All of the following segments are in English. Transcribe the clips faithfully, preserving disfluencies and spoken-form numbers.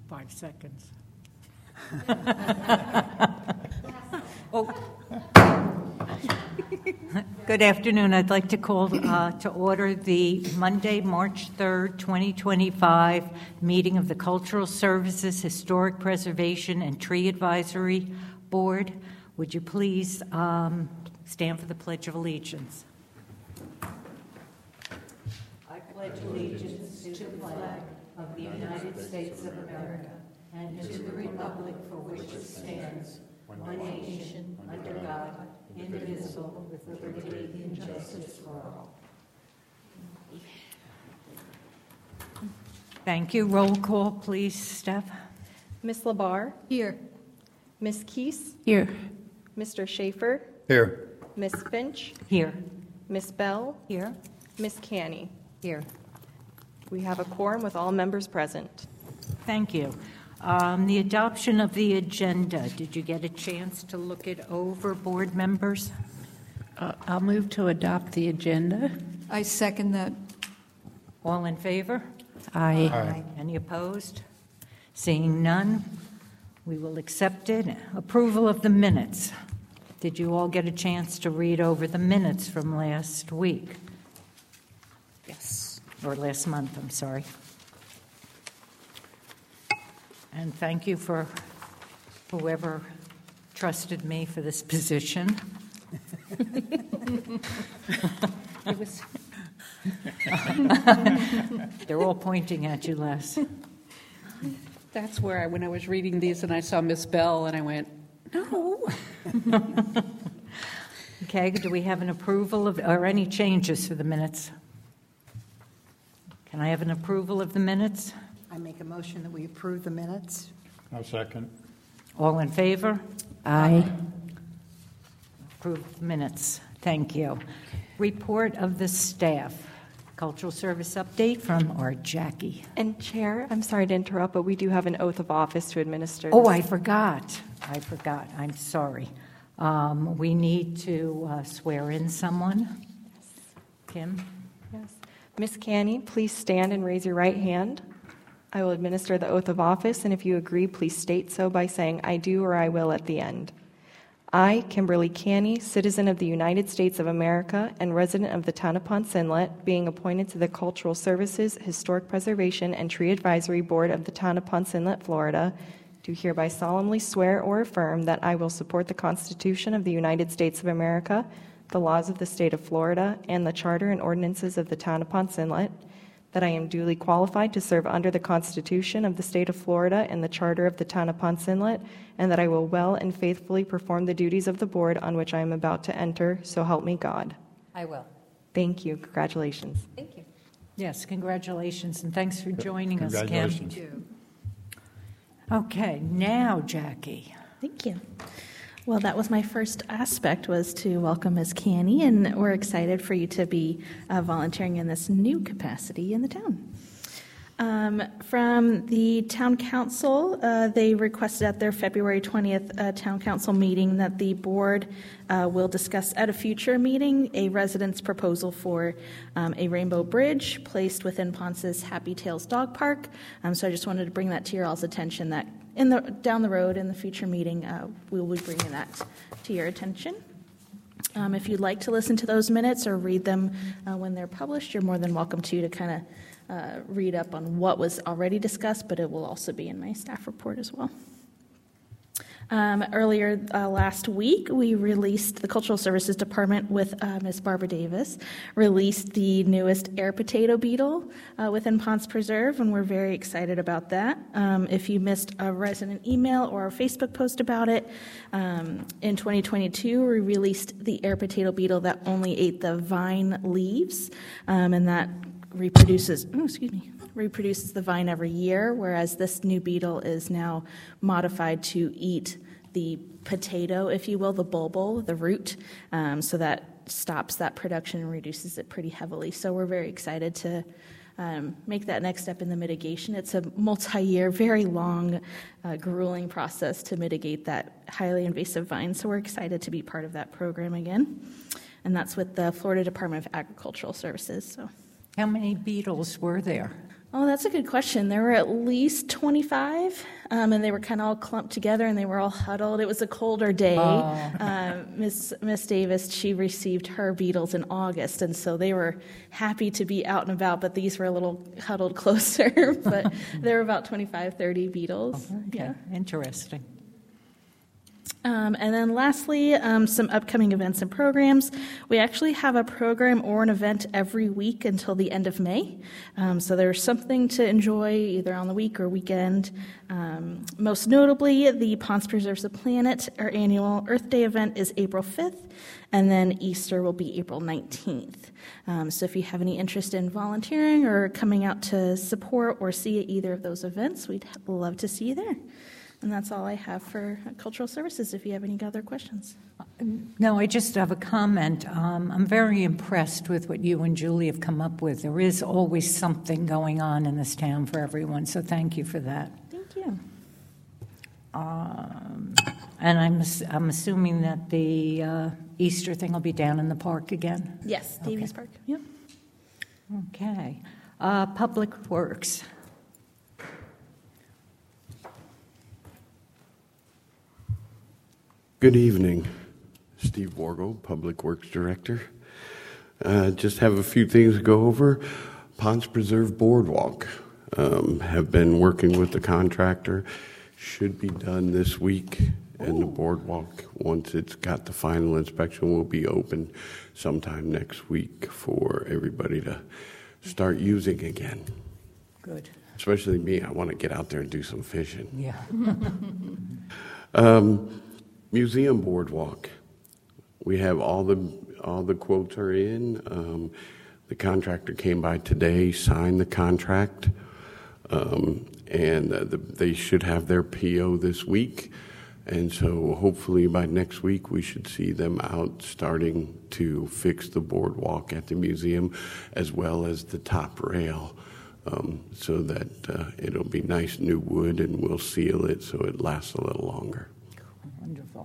Five seconds. Oh. Good afternoon. I'd like to call uh, to order the Monday, March third, twenty twenty-five meeting of the Cultural Services, Historic Preservation, and Tree Advisory Board. Would you please um, stand for the Pledge of Allegiance? I pledge allegiance to the flag of the United States of America and to the republic for which it stands, one nation, under God, indivisible, with liberty and justice for all. Thank you. Roll call, please, Steph. Miss Labar? Here. Miss Keese? Here. Mister Schaefer? Here. Miss Finch? Here. Miss Bell? Here. Miss Canny? Here. We have a quorum with all members present. Thank you. Um, the adoption of the agenda. Did you get a chance to look it over, board members? Uh, I'll move to adopt the agenda. I second that. All in favor? Aye. Aye. Any opposed? Seeing none, we will accept it. Approval of the minutes. Did you all get a chance to read over the minutes from last week? Yes. Or last month, I'm sorry. And thank you for whoever trusted me for this position. It was. They're all pointing at you, Les. That's where I, when I was reading these and I saw Miss Bell and I went, no. Okay, do we have an approval of, or any changes for the minutes? Can I have an approval of the minutes? I make a motion that we approve the minutes. No second. All in favor? Aye. Approved minutes. Thank you. Report of the staff. Cultural service update from our Jackie. And Chair, I'm sorry to interrupt, but we do have an oath of office to administer. Oh, I forgot. I forgot. I'm sorry. Um, we need to uh, swear in someone. Kim? Yes. Miss Canny, please stand and raise your right hand. I will administer the oath of office, and if you agree, please state so by saying, I do or I will at the end. I, Kimberly Canny, citizen of the United States of America and resident of the town of Ponce Inlet, being appointed to the Cultural Services, Historic Preservation, and Tree Advisory Board of the town of Ponce Inlet, Florida, do hereby solemnly swear or affirm that I will support the Constitution of the United States of America, the laws of the state of Florida, and the charter and ordinances of the town of Ponce Inlet, that I am duly qualified to serve under the Constitution of the state of Florida and the charter of the town of Ponce Inlet, and that I will well and faithfully perform the duties of the board on which I am about to enter, so help me God. I will. Thank you. Congratulations. Thank you. Yes, congratulations, and thanks for joining us, Kim. Congratulations. Thank you. Okay, now, Jackie. Thank you. Well, that was my first aspect, was to welcome Miz Canny, and we're excited for you to be uh, volunteering in this new capacity in the town. Um, from the town council, uh, they requested at their February twentieth uh, town council meeting that the board uh, will discuss at a future meeting a resident's proposal for um, a rainbow bridge placed within Ponce's Happy Tales Dog Park. Um, so I just wanted to bring that to your all's attention, that in the down the road in the future meeting, uh, we will be bringing that to your attention. Um, if you'd like to listen to those minutes or read them uh, when they're published, you're more than welcome to to kind of uh, read up on what was already discussed, but it will also be in my staff report as well. Um, earlier uh, last week, we released, the Cultural Services Department with uh, Miz Barbara Davis, released the newest air potato beetle uh, within Ponce Preserve, and we're very excited about that. Um, if you missed a resident email or a Facebook post about it, um, in twenty twenty-two, we released the air potato beetle that only ate the vine leaves, um, and that reproduces, oh, excuse me, reproduces the vine every year, whereas this new beetle is now modified to eat the potato, if you will, the bulb, the root, um, so that stops that production and reduces it pretty heavily. So we're very excited to um, make that next step in the mitigation. It's a multi-year, very long, uh, grueling process to mitigate that highly invasive vine, so we're excited to be part of that program again. And that's with the Florida Department of Agricultural Services. So, how many beetles were there? Oh, that's a good question. There were at least twenty-five, um, and they were kind of all clumped together, and they were all huddled. It was a colder day. Oh. Um, Miss Miss Davis, she received her beetles in August, and so they were happy to be out and about, but these were a little huddled closer. But there were about twenty-five, thirty beetles. Okay, Yeah. interesting. Um, and then lastly, um, some upcoming events and programs. We actually have a program or an event every week until the end of May. Um, so there's something to enjoy either on the week or weekend. Um, most notably, the Ponce Preserves the Planet, our annual Earth Day event, is April fifth, and then Easter will be April nineteenth. Um, so if you have any interest in volunteering or coming out to support or see either of those events, we'd love to see you there. And that's all I have for cultural services, if you have any other questions. No, I just have a comment. Um, I'm very impressed with what you and Julie have come up with. There is always something going on in this town for everyone, so thank you for that. Thank you. Um, and I'm I'm assuming that the uh, Easter thing will be down in the park again? Yes, Davies Okay. Park. Yep. Okay. Uh, Public Works. Good evening, Steve Wargo, Public Works Director. Uh, just have a few things to go over. Ponce Preserve Boardwalk. Um, have been working with the contractor. Should be done this week. And the boardwalk, once it's got the final inspection, will be open sometime next week for everybody to start using again. Good. Especially me. I want to get out there and do some fishing. Yeah. Um, Museum Boardwalk. We have all the all the quotes are in. Um, the contractor came by today, signed the contract, um, and uh, the, they should have their P O this week. And so hopefully by next week we should see them out starting to fix the boardwalk at the museum as well as the top rail, um, so that uh, it'll be nice new wood and we'll seal it so it lasts a little longer. Wonderful.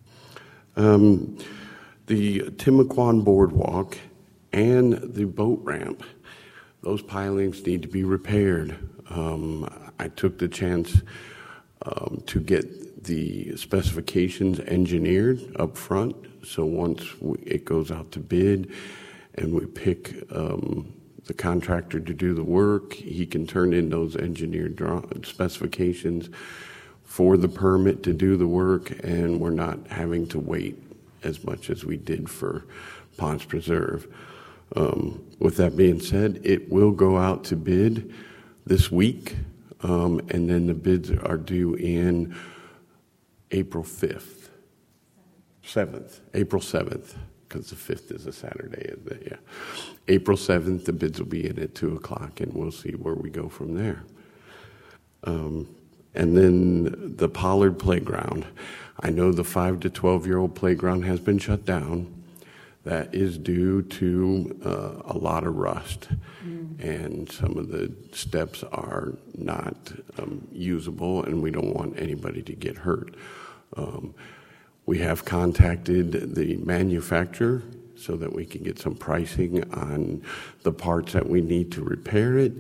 Um, the Timucuan Boardwalk and the boat ramp, those pilings need to be repaired. Um, I took the chance um, to get the specifications engineered up front, so once we, it goes out to bid and we pick um, the contractor to do the work, he can turn in those engineered draw- specifications for the permit to do the work, and we're not having to wait as much as we did for Ponce Preserve. Um, with that being said, it will go out to bid this week, um, and then the bids are due in April fifth, seventh, April seventh, because the fifth is a Saturday, isn't it? Yeah. April seventh, the bids will be in at two o'clock, and we'll see where we go from there. Um, And then the Pollard Playground. I know the five to twelve-year-old playground has been shut down. That is due to uh, a lot of rust. Mm. And some of the steps are not um, usable, and we don't want anybody to get hurt. Um, we have contacted the manufacturer so that we can get some pricing on the parts that we need to repair it.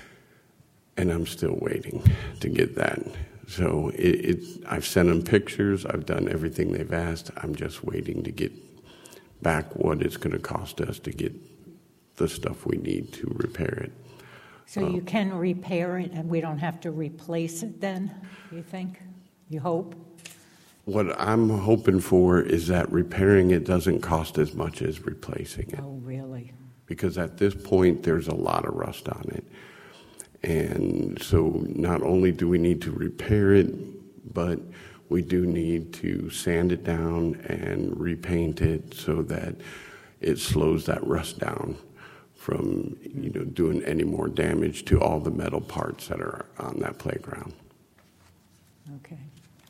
And I'm still waiting to get that. So it, it, I've sent them pictures. I've done everything they've asked. I'm just waiting to get back what it's going to cost us to get the stuff we need to repair it. So um, you can repair it and we don't have to replace it then, you think? You hope? What I'm hoping for is that repairing it doesn't cost as much as replacing it. Oh, really? Because at this point, there's a lot of rust on it. And so not only do we need to repair it, but we do need to sand it down and repaint it so that it slows that rust down from, you know, doing any more damage to all the metal parts that are on that playground. Okay.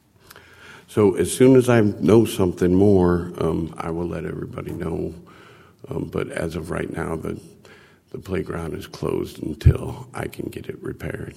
So as soon as I know something more, um, I will let everybody know. Um, but as of right now, the The playground is closed until I can get it repaired.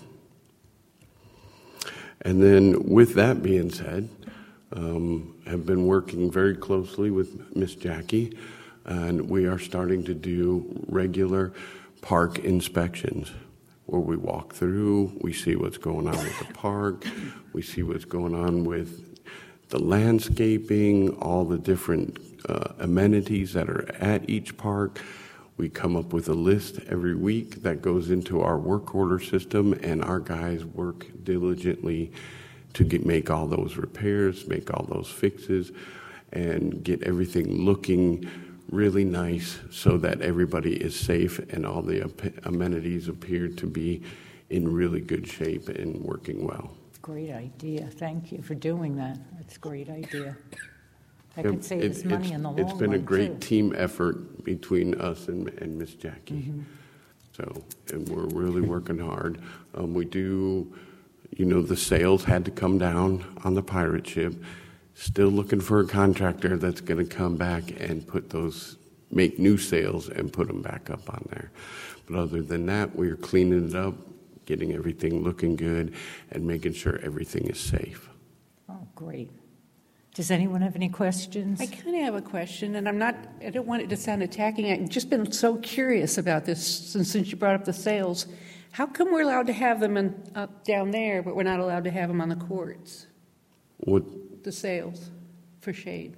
And then with that being said, um, I've been working very closely with Miss Jackie, and we are starting to do regular park inspections. where we walk through, we see what's going on with the park, we see what's going on with the landscaping, all the different uh, amenities that are at each park. We come up with a list every week that goes into our work order system, and our guys work diligently to get, make all those repairs, make all those fixes, and get everything looking really nice so that everybody is safe and all the amenities appear to be in really good shape and working well. Great idea. Thank you for doing that. That's a great idea. That It- could save it- us money it's- in the long run, It's been a great too. team effort between us and, and Miss Jackie. Mm-hmm. So, and we're really working hard. Um, we do, you know, the sales had to come down on the pirate ship. Still looking for a contractor that's going to come back and put those, make new sales and put them back up on there. But other than that, we're cleaning it up, getting everything looking good, and making sure everything is safe. Oh, great. Does anyone have any questions? I kind of have a question, and I'm not, I don't want it to sound attacking. I've just been so curious about this since, since you brought up the sales. How come we're allowed to have them in, up down there, but we're not allowed to have them on the courts, What the sales for shade?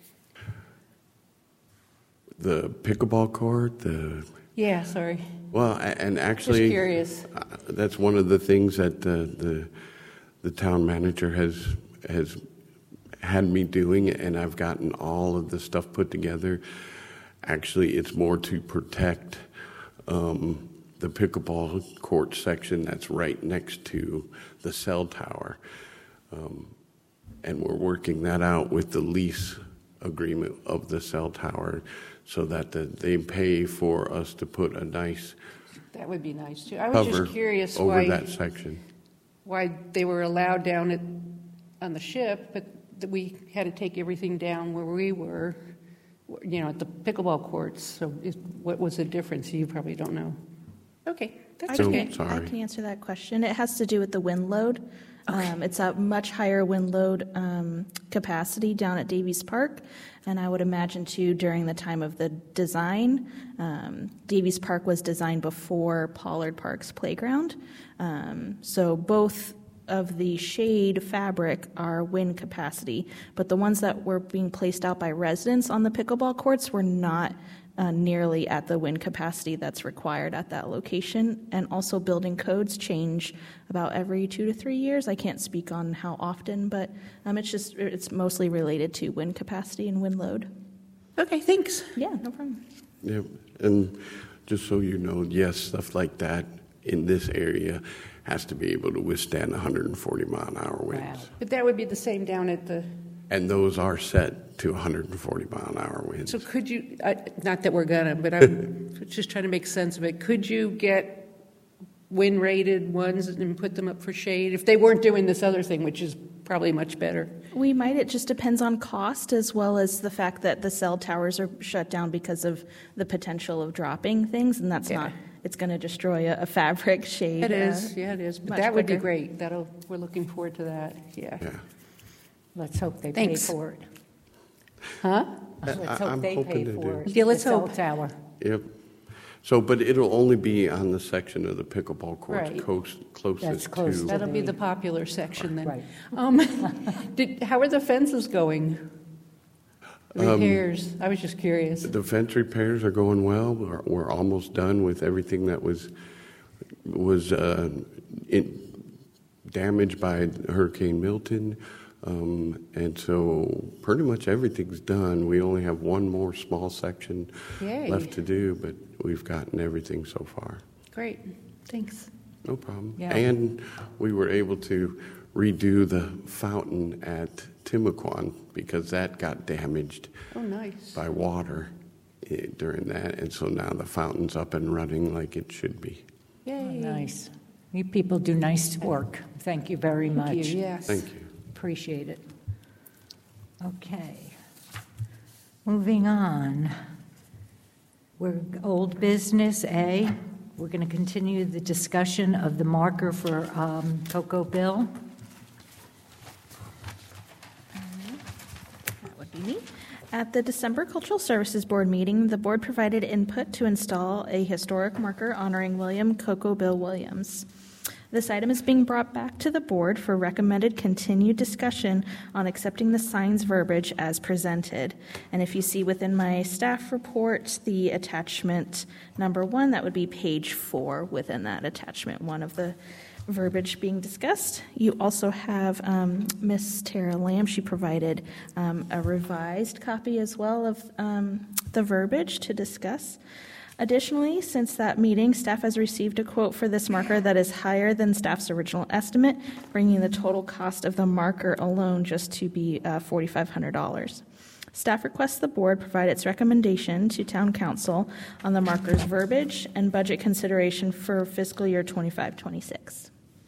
the pickleball court, the Yeah, sorry. well, a- and actually, Just curious. uh, that's one of the things that the, the the town manager has has had me doing, and I've gotten all of the stuff put together. Actually, it's more to protect um, the pickleball court section that's right next to the cell tower, um, and we're working that out with the lease agreement of the cell tower, so that the, they pay for us to put a nice That would be nice, too. I was cover just curious over why, that section. why they were allowed down at, on the ship, but that we had to take everything down where we were, you know, at the pickleball courts. So is, what was the difference? You probably don't know. Okay, that's I So- okay. can, I sorry. can answer that question. It has to do with the wind load. Um, it's a much higher wind load um, capacity down at Davies Park, and I would imagine too during the time of the design, um, Davies Park was designed before Pollard Park's playground, um, so both of the shade fabric are wind capacity, but the ones that were being placed out by residents on the pickleball courts were not uh, nearly at the wind capacity that's required at that location. And also building codes change about every two to three years. I can't speak on how often, but um, it's just, it's mostly related to wind capacity and wind load. Okay, thanks. Yeah, no problem. Yeah, and just so you know, yes, stuff like that in this area has to be able to withstand one hundred forty mile an hour winds. Wow. But that would be the same down at the, And those are set to one hundred forty mile an hour winds. so could you, I, not that we're gonna, but I'm just trying to make sense of it. Could you get wind-rated ones and put them up for shade if they weren't doing this other thing, which is probably much better? We might. It just depends on cost as well as the fact that the cell towers are shut down because of the potential of dropping things, and that's Yeah. not, it's going to destroy a, a fabric shade. It uh, is, yeah, it is. But much that would be quicker. great. That'll, we're looking forward to that, yeah. Yeah. Let's hope they pay Thanks. for it. Huh? Let's I- hope I'm they hoping pay they for do. it. Yeah, let's The cell hope. tower. Yep. So, but it'll only be on the section of the pickleball courts Right. coast, closest That's close to. to That'll be the- the popular section then. Right. Um, did, how are the fences going? Um, Repairs? I was just curious. The fence repairs are going well. We're, we're almost done with everything that was was uh, in, damaged by Hurricane Milton, um, and so pretty much everything's done. We only have one more small section Yay. left to do, but we've gotten everything so far. Great, thanks. No problem. Yeah. And we were able to redo the fountain at Timuquan because that got damaged Oh, nice. by water eh, during that, and so now the fountain's up and running like it should be. Oh, Yay. nice. You people do nice work. Thank you very much. Thank you, yes. Thank you. Appreciate it. Okay. Moving on. We're old business, A. We're going to continue the discussion of the marker for um, Cocoa Bill. That would be me. At the December Cultural Services Board meeting, the board provided input to install a historic marker honoring William Cocoa Bill Williams. This item is being brought back to the board for recommended continued discussion on accepting the signs verbiage as presented. And if you see within my staff report, the attachment number one, that would be page four within that attachment, one of the verbiage being discussed. You also have um, Miss Tara Lamb. She provided um, a revised copy as well of um, the verbiage to discuss. Additionally, since that meeting, staff has received a quote for this marker that is higher than staff's original estimate, bringing the total cost of the marker alone just to be uh, four thousand five hundred dollars. Staff requests the board provide its recommendation to Town Council on the marker's verbiage and budget consideration for fiscal year twenty-five twenty-six.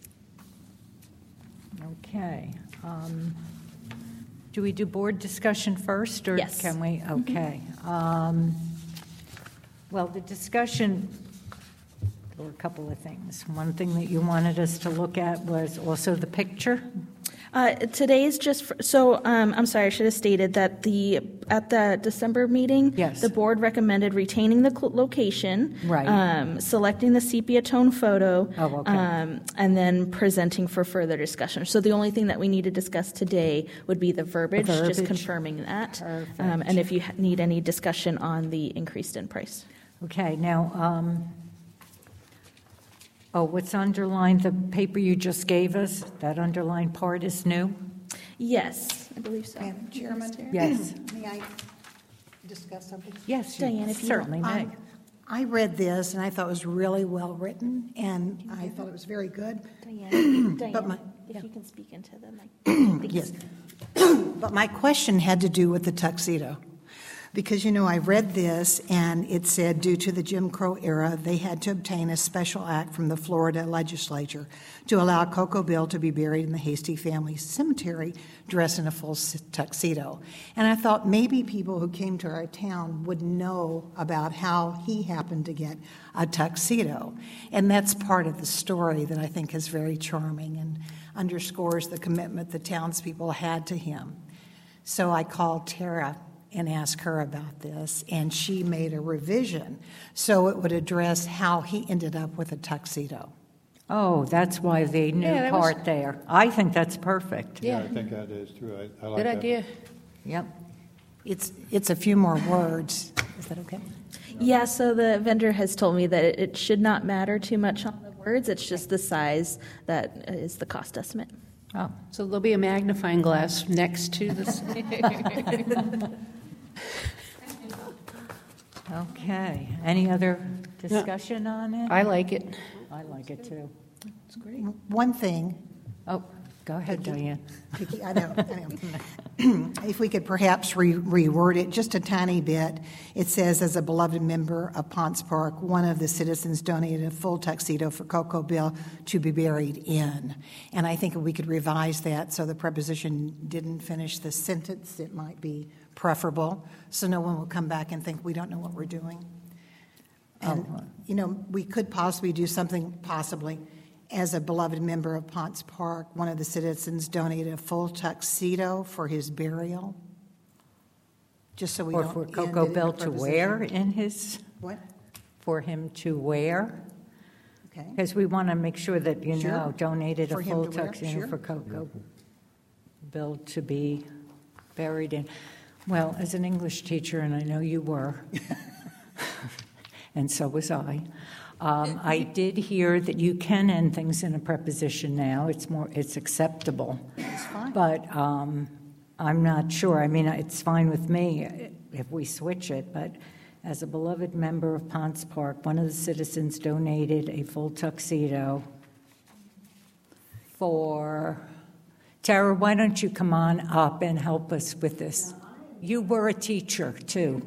Okay. Um, do we do board discussion first, or Yes. can we? Okay. Um, well, the discussion, there were a couple of things. One thing that you wanted us to look at was also the picture. Uh, today's just for, so. Um, I'm sorry, I should have stated that the at the December meeting, Yes. the board recommended retaining the cl- location, Right. um, selecting the sepia tone photo, Oh, okay. um, and then presenting for further discussion. So the only thing that we need to discuss today would be the verbiage, just verbiage. confirming that, Perfect. um, and if you ha- need any discussion on the increased in price. Okay. Now, um, oh, what's underlined? The paper you just gave us. That underlined part is new. Yes, I believe so. Madam Chairman? Yes. May I discuss something? Yes, you Diane, if you certainly may. I, I read this, and I thought it was really well written, and I thought it was very good. Diane, But my- Diane, if you can speak into the mic. Yes. But my question had to do with the tuxedo. Because, you know, I read this, and it said due to the Jim Crow era, they had to obtain a special act from the Florida legislature to allow Cocoa Bill to be buried in the Hasty Family Cemetery dressed in a full tuxedo. And I thought maybe people who came to our town would know about how he happened to get a tuxedo. And that's part of the story that I think is very charming and underscores the commitment the townspeople had to him. So I called Tara and asked her about this, and she made a revision so it would address how he ended up with a tuxedo. Oh, that's why the new Yeah, that was- part there. I think that's perfect. Yeah. I think that is true. I, I like Good that. idea. Yep. It's it's a few more words. Is that okay? Yeah, so the vendor has told me that it, it should not matter too much on the words. It's just the size that is the cost estimate. Oh, So there'll be a magnifying glass next to this. okay. Any other discussion on it? I like it. I like it too. It's great. One thing, Oh, go ahead, Diane. Vicky, I know, I know. If we could perhaps re- reword it just a tiny bit. It says, as a beloved member of Ponce Park, one of the citizens donated a full tuxedo for Cocoa Bill to be buried in. And I think if we could revise that so the preposition didn't finish the sentence, it might be preferable, so no one will come back and think we don't know what we're doing. And, you know, we could possibly do something, possibly, as a beloved member of Ponce Park, one of the citizens donated a full tuxedo for his burial, just so we Or don't for end Cocoa it in Bill a to wear preposition. in his, What? for him to wear? Okay. Because we want to make sure that, you Sure. know, donated For a him full to wear, tuxedo sure. for Cocoa Bill to be buried in. Well, as an English teacher, and I know you were, and so was I, um, I did hear that you can end things in a preposition now. It's more, it's acceptable. That's fine. But um, I'm not sure. I mean, it's fine with me if we switch it, but as a beloved member of Ponce Park, one of the citizens donated a full tuxedo for... Tara, why don't you come on up and help us with this? You were a teacher, too.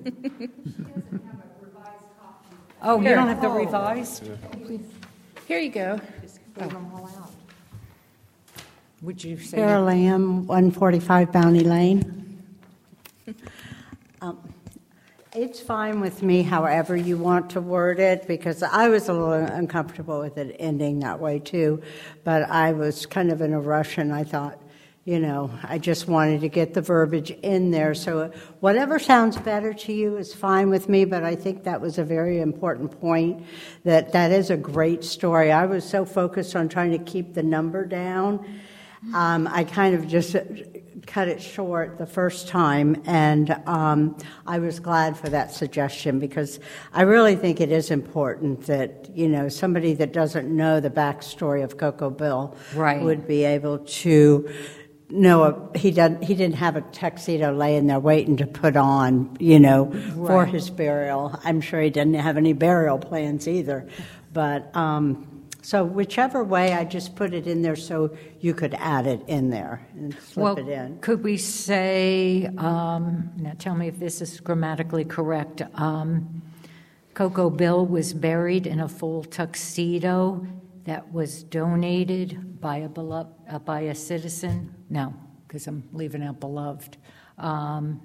Oh, you don't have the revised? Here you go. Leave them all out. Would you say? Sarah Lamb, one forty-five Bounty Lane. Um, It's fine with me however you want to word it, because I was a little uncomfortable with it ending that way too, but I was kind of in a rush and I thought, you know, I just wanted to get the verbiage in there. So whatever sounds better to you is fine with me, but I think that was a very important point, that that is a great story. I was so focused on trying to keep the number down. Um, I kind of just cut it short the first time, and um, I was glad for that suggestion, because I really think it is important that, you know, somebody that doesn't know the backstory of Cocoa Bill Right. would be able to know a, he didn't he didn't have a tuxedo laying there waiting to put on, you know, for Right. his burial. I'm sure he didn't have any burial plans either, but. Um, So whichever way, I just put it in there so you could add it in there and slip Well, it in. could we say, um, now tell me if this is grammatically correct, um, Cocoa Bill was buried in a full tuxedo that was donated by a beloved, uh, by a citizen? No, because I'm leaving out beloved. Um,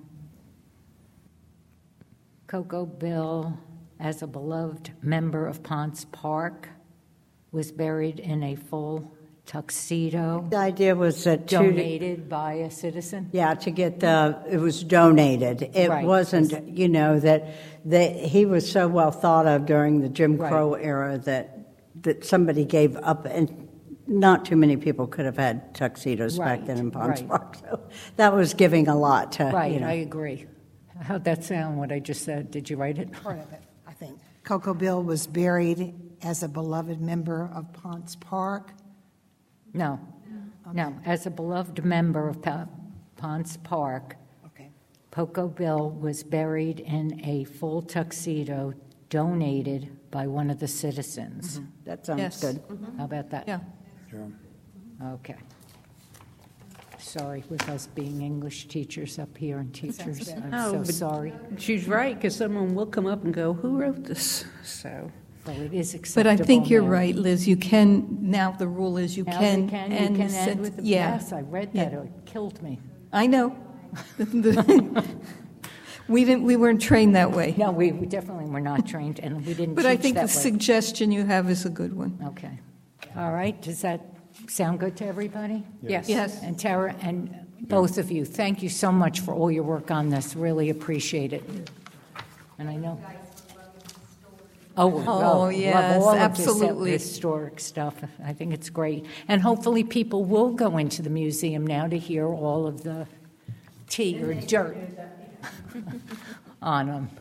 Cocoa Bill, as a beloved member of Ponce Park, was buried in a full tuxedo, The idea was that to, donated by a citizen? yeah, to get the, it was donated. It Right. wasn't, you know, that, that he was so well thought of during the Jim Right. Crow era that, that somebody gave up, and not too many people could have had tuxedos back Right, then in Ponce right. Park. So that was giving a lot to, Right, you know. I agree. How'd that sound, what I just said? Did you write it? Part of it, I think. Cocoa Bill was buried as a beloved member of Ponce Park. No, no. As a beloved member of Pa- Ponce Park, Okay. Cocoa Bill was buried in a full tuxedo donated by one of the citizens. That sounds Yes. good. How about that? Yeah. Okay. Sorry, with us being English teachers up here and teachers, I'm No, so but- sorry. She's right, because someone will come up and go, who wrote this? So, Well, it is But acceptable I think you're now. right, Liz. You can, now the rule is you Now can. you can, you and can since- end with the, yeah. yes, I read Yeah. that, it killed me. I know. We didn't, we weren't trained that way. No, we we definitely were not trained, and we didn't But teach I think the that way. suggestion you have is a good one. Okay. All right, does that sound good to everybody? yes. Yes. And Tara, and both of you, thank you so much for all your work on this, really appreciate it. And I know. Oh, well, Oh, love yes, all of this absolutely. historic stuff. I think it's great. And hopefully people will go into the museum now to hear all of the tea or dirt on them.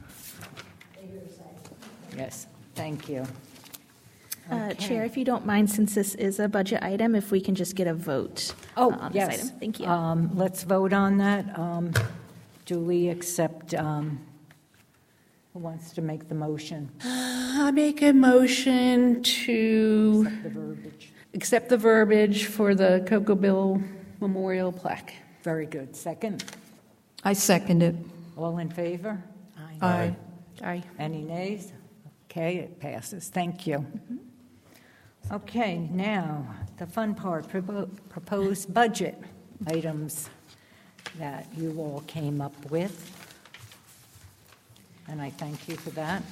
Yes, thank you. Uh, Chair, if you don't mind, since this is a budget item, if we can just get a vote uh, Oh, on this yes. item. Thank you. Um, Let's vote on that. Um, Do we accept, um, who wants to make the motion? I make a motion to The verbiage. accept the verbiage for the Cocoa Bill Memorial Plaque. Very good. Second? I second it. All in favor? Aye. Aye. Any nays? Okay, it passes. Thank you. Okay, now, the fun part, propo- proposed budget items that you all came up with. And I thank you for that.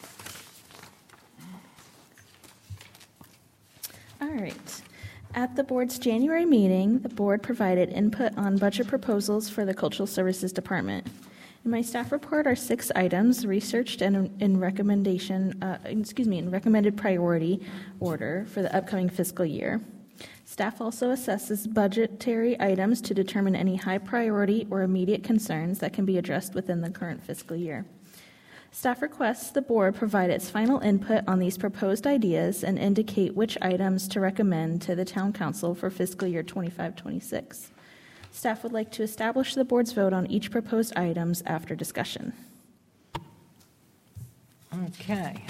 All right. At the board's January meeting, the board provided input on budget proposals for the Cultural Services Department. In my staff report are six items researched and in recommendation, uh, excuse me, in recommended priority order for the upcoming fiscal year. Staff also assesses budgetary items to determine any high priority or immediate concerns that can be addressed within the current fiscal year. Staff requests the board provide its final input on these proposed ideas and indicate which items to recommend to the Town Council for fiscal year twenty-five twenty-six. Staff would like to establish the board's vote on each proposed items after discussion. Okay.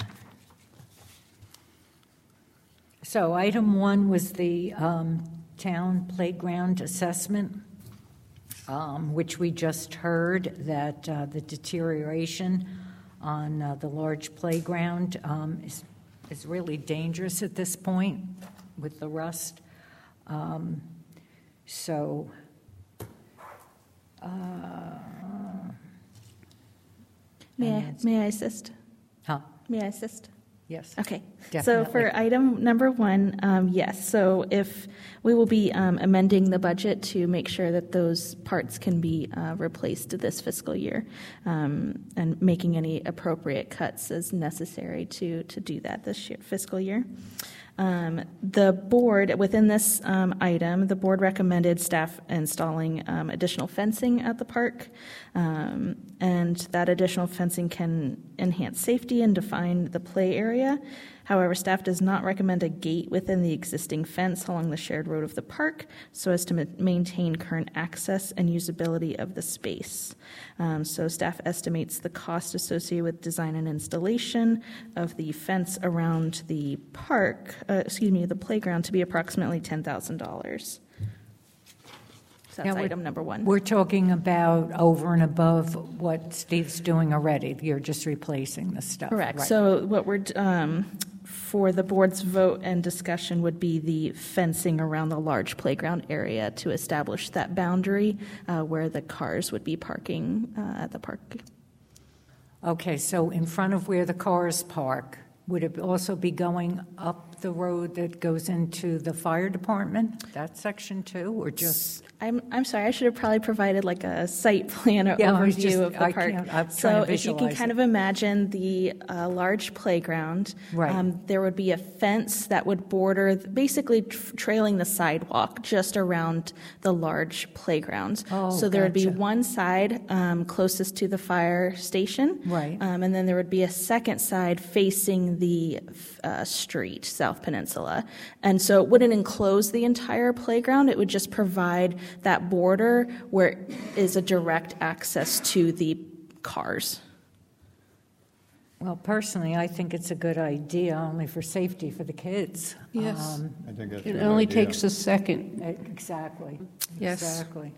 So item one was the um, town playground assessment, um, which we just heard that uh, the deterioration on uh, the large playground um, is, is really dangerous at this point with the rust. Um, So, uh, May I, And- may I assist? huh? May I assist? Yes. Okay. So Definitely. for item number one, um, yes. So if we will be um, amending the budget to make sure that those parts can be uh, replaced this fiscal year, um, and making any appropriate cuts as necessary to to do that this year, fiscal year. Um, the board, within this um, item, the board recommended staff installing um, additional fencing at the park, um, and that additional fencing can enhance safety and define the play area. However, staff does not recommend a gate within the existing fence along the shared road of the park so as to ma- maintain current access and usability of the space. Um, so staff estimates the cost associated with design and installation of the fence around the park, uh, excuse me, the playground, to be approximately ten thousand dollars. So that's Now, we're- item number one. We're talking about over and above what Steve's doing already. You're just replacing the stuff. Correct. Right. So what we're, um, for the board's vote and discussion would be the fencing around the large playground area to establish that boundary uh, where the cars would be parking uh, at the park. Okay, so in front of where the cars park, would it also be going up the road that goes into the fire department, that section too, or just? I'm, I'm sorry, I should have probably provided like a site plan or Yeah, I was overview just- of the I park. can't- I'm trying So to if you can visualize kind it. of imagine the uh, large playground, Right. um, there would be a fence that would border, basically tr- trailing the sidewalk just around the large playground. Oh, so there would be gotcha. one side um, closest to the fire station, Right. um, and then there would be a second side facing the uh, street, South Peninsula. And so it wouldn't enclose the entire playground, it would just provide that border where is a direct access to the cars. Well, personally, I think it's a good idea, only for safety for the kids. Yes. Um, I think that's a It good only idea. takes a second. Exactly. Yes. Exactly.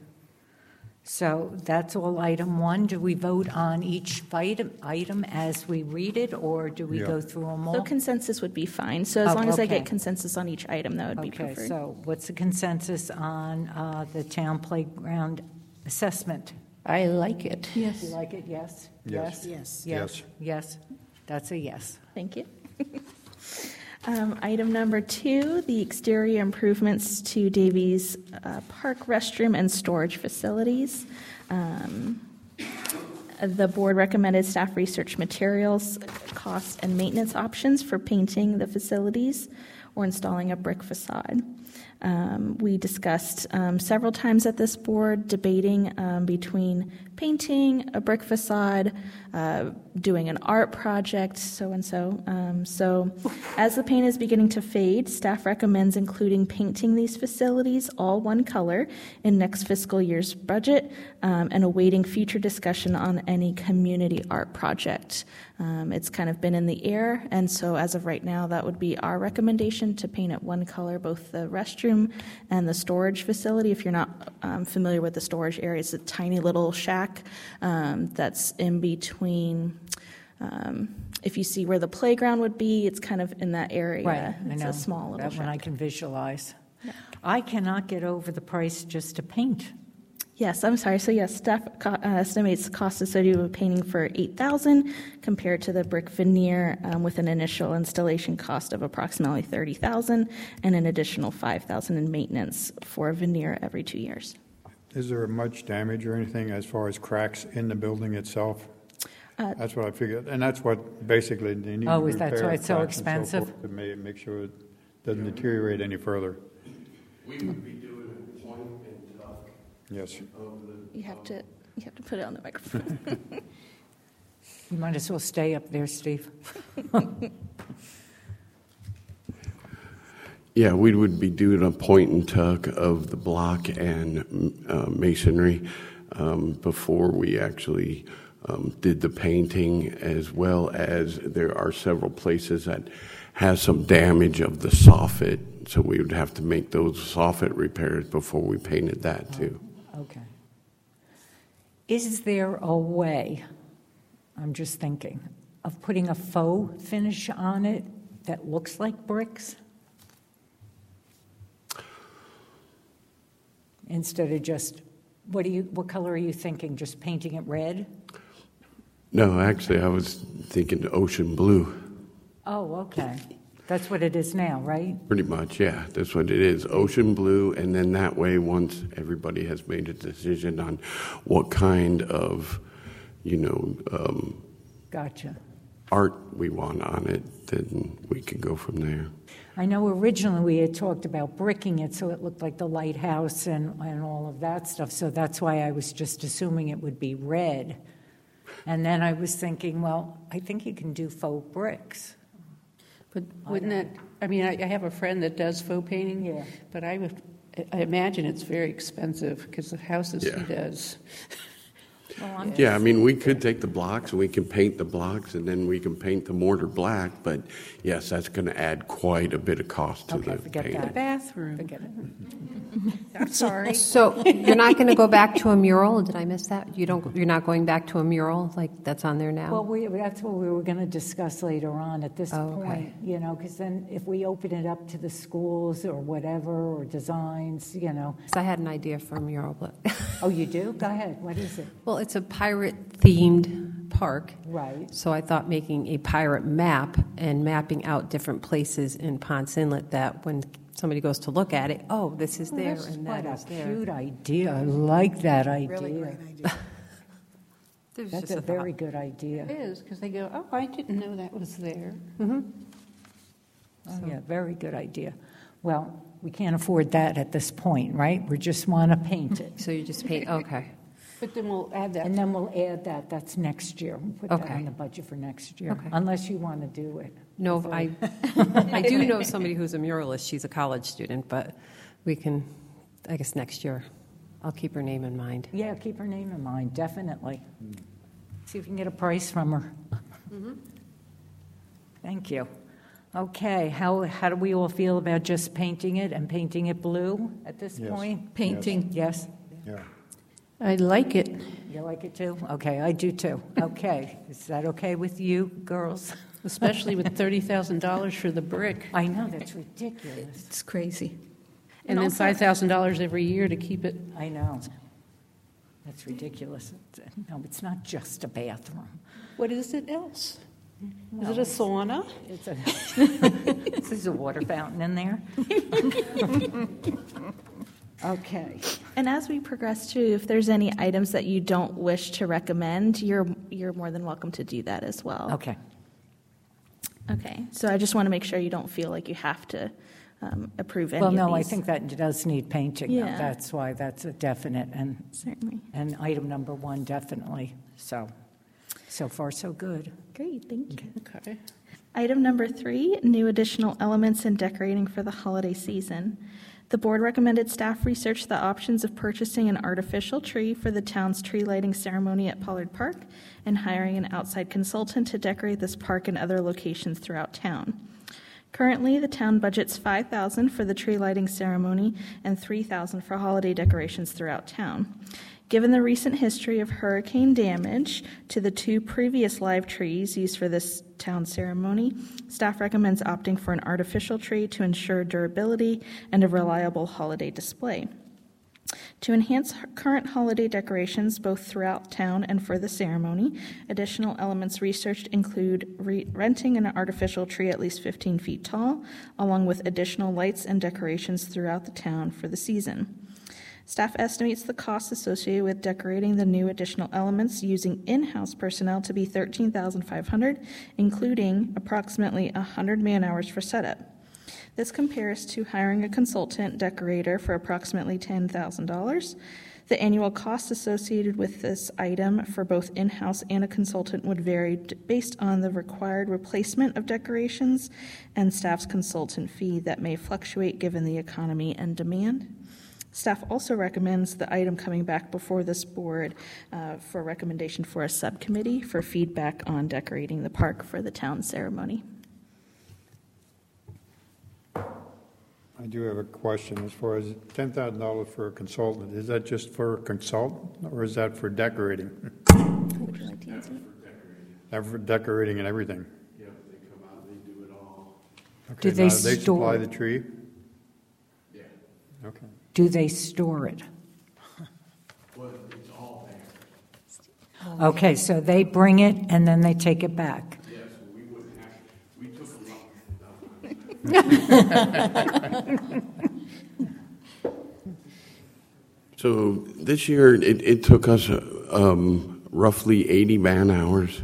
So that's all item one. Do we vote on each item, item as we read it, or do we Yeah. go through them all? So consensus would be fine. So as Oh, long as I okay. get consensus on each item, that would be Okay, preferred. so what's the consensus on uh, the town playground assessment? I like it. Do you like it? Yes? Yes. Yes. Yes? Yes. That's a yes. Thank you. Um, Item number two, the exterior improvements to Davies uh, Park restroom and storage facilities. Um, The board recommended staff research materials, cost, and maintenance options for painting the facilities or installing a brick facade. Um, We discussed um, several times at this board debating um, between painting, a brick facade, uh, doing an art project, so-and-so. Um, So as the paint is beginning to fade, staff recommends including painting these facilities all one color in next fiscal year's budget um, and awaiting future discussion on any community art project. Um, It's kind of been in the air, and so as of right now, that would be our recommendation, to paint it one color, both the restroom and the storage facility. If you're not um, familiar with the storage area, it's a tiny little shack um, that's in between, um, if you see where the playground would be, it's kind of in that area. Right, I It's know. a small little That one I shack. can visualize. I cannot get over the price just to paint. Yes, I'm sorry. So yes, staff co- uh, estimates the cost associated with painting for eight thousand dollars compared to the brick veneer um, with an initial installation cost of approximately thirty thousand dollars and an additional five thousand dollars in maintenance for veneer every two years. Is there much damage or anything as far as cracks in the building itself? Uh, That's what I figured, and that's what basically they need to Oh, is that repair why it's so cracks and expensive? forth to ma- make sure it doesn't deteriorate any further. We would be doing a point and tuck Yes. of the. You have to you have to put it on the microphone. You might as well stay up there, Steve. Yeah, we would be doing a point and tuck of the block and uh, masonry um, before we actually um, did the painting, as well as there are several places that has some damage of the soffit, so we would have to make those soffit repairs before we painted that too. Okay. Is there a way, I'm just thinking, of putting a faux finish on it that looks like bricks? Instead of just, what do you, what color are you thinking? Just painting it red? No, actually, I was thinking ocean blue. Oh, okay. That's what it is now, right? Pretty much, yeah. That's what it is. Ocean blue, and then that way, once everybody has made a decision on what kind of, you know, um, Gotcha. art we want on it, then we can go from there. I know originally we had talked about bricking it so it looked like the lighthouse and, and all of that stuff, so that's why I was just assuming it would be red. And then I was thinking, well, I think you can do faux bricks. But wouldn't that, I mean, I, I have a friend that does faux painting, Yeah. but I would, I imagine it's very expensive because the houses Yeah. he does. Well, I'm Yeah, I mean, we could take the blocks and we can paint the blocks and then we can paint the mortar black, but yes, that's going to add quite a bit of cost to Okay, the forget painting. that. Bathroom. Forget it. I'm sorry. So you're not going to go back to a mural? Did I miss that? You don't. You're not going back to a mural like that's on there now? Well, we, that's what we were going to discuss later on at this Oh, okay. point, you know, because then if we open it up to the schools or whatever, or designs, you know. 'Cause I had an idea for a mural, but Oh, you do? Go ahead. What is it? well, it's a pirate-themed park. Right. So I thought making a pirate map and mapping out different places in Ponce Inlet that when somebody goes to look at it, oh, this is Oh, there that's and quite that a is there. cute idea. I like that idea. Really great idea. There's That's just a a very thought. good idea. It is, because they go, oh, I didn't know that was there. Oh, yeah, very good idea. Well, we can't afford that at this point, right? We just want to paint it. So you just paint. Okay. But then we'll add that. And then we'll add that. That's next year. We'll put that Okay. in the budget for next year, Okay. unless you want to do it. No, I I do know somebody who's a muralist. She's a college student, but we can, I guess next year, I'll keep her name in mind. Yeah, keep her name in mind, definitely. See if you can get a price from her. Thank you. Okay, how, how do we all feel about just painting it and painting it blue at this Yes. point? Painting. Yes? Yeah. I like it. You like it too? Okay, I do too. Okay, is that okay with you, girls? Especially with thirty thousand dollars for the brick, I know, that's ridiculous. It's crazy. and then five thousand dollars every year to keep it. I know. That's ridiculous. No, it's not just a bathroom. What is it else? Is it a sauna? It's a, there's a water fountain in there. Okay. And as we progress to, if there's any items that you don't wish to recommend, you're you're more than welcome to do that as well. Okay. Okay. So I just want to make sure you don't feel like you have to um, approve any Well, of no, I these. think that does need painting. though. Yeah. That's why that's a definite, and, Certainly. and item number one, definitely. So, so far, so good. Great. Thank you. Okay. Item number three, new additional elements in decorating for the holiday season. The board recommended staff research the options of purchasing an artificial tree for the town's tree lighting ceremony at Pollard Park and hiring an outside consultant to decorate this park and other locations throughout town. Currently, the town budgets five thousand dollars for the tree lighting ceremony and three thousand dollars for holiday decorations throughout town. Given the recent history of hurricane damage to the two previous live trees used for this town ceremony, staff recommends opting for an artificial tree to ensure durability and a reliable holiday display. To enhance current holiday decorations both throughout town and for the ceremony, additional elements researched include re- renting an artificial tree at least fifteen feet tall, along with additional lights and decorations throughout the town for the season. Staff estimates the costs associated with decorating the new additional elements using in-house personnel to be thirteen thousand five hundred dollars, including approximately one hundred man-hours for setup. This compares to hiring a consultant decorator for approximately ten thousand dollars. The annual cost associated with this item for both in-house and a consultant would vary d- based on the required replacement of decorations and staff's consultant fee that may fluctuate given the economy and demand. Staff also recommends the item coming back before this board uh, for recommendation for a subcommittee for feedback on decorating the park for the town ceremony. I do have a question as far as ten thousand dollars for a consultant. Is that just for a consultant or is that for decorating? Would you like to answer? That for decorating and everything? Yep, they come out, they do it all. Do Okay, they now, They supply store- the tree? Yeah. Okay. Do they store it? Well, it's all there. Okay, so they bring it and then they take it back. Yes, we wouldn't have, we took a So this year, it, it took us um, roughly eighty man-hours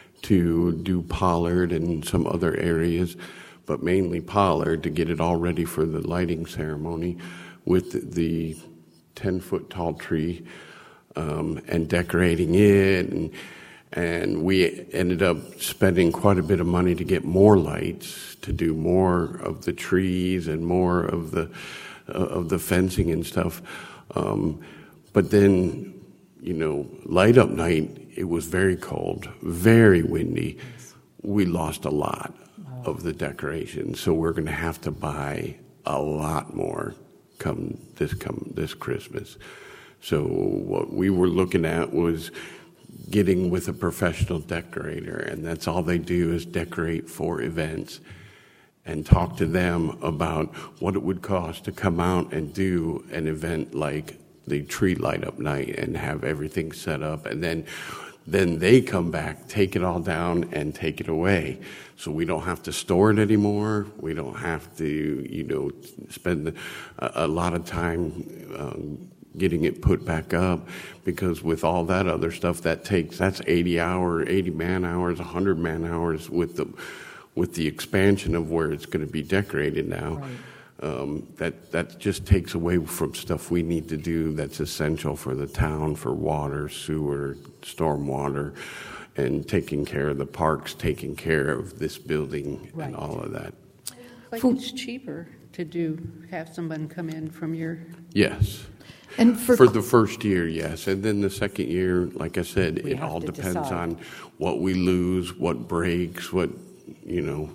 to do Pollard and some other areas, but mainly Pollard, to get it all ready for the lighting ceremony with the ten-foot tall tree um, and decorating it. And, and we ended up spending quite a bit of money to get more lights, to do more of the trees and more of the, uh, of the fencing and stuff. Um, but then, you know, light up night, it was very cold, very windy. We lost a lot of the decorations, so we're going to have to buy a lot more come this come this Christmas. So what we were looking at was getting with a professional decorator, and that's all they do is decorate for events, and talk to them about what it would cost to come out and do an event like the tree light up night and have everything set up, and then then they come back, take it all down, and take it away. So we don't have to store it anymore. We don't have to, you know, spend a, a lot of time um, getting it put back up, because with all that other stuff that takes, that's eighty hour, eighty man hours, one hundred man hours with the with the expansion of where it's going to be decorated now. Right. Um, that that just takes away from stuff we need to do that's essential for the town, for water, sewer, stormwater, and taking care of the parks, taking care of this building, right, and all of that. Like it's cheaper to do, have someone come in from your... Yes. And for, for the first year, yes. And then the second year, like I said, we it all depends decide. on what we lose, what breaks, what, you know,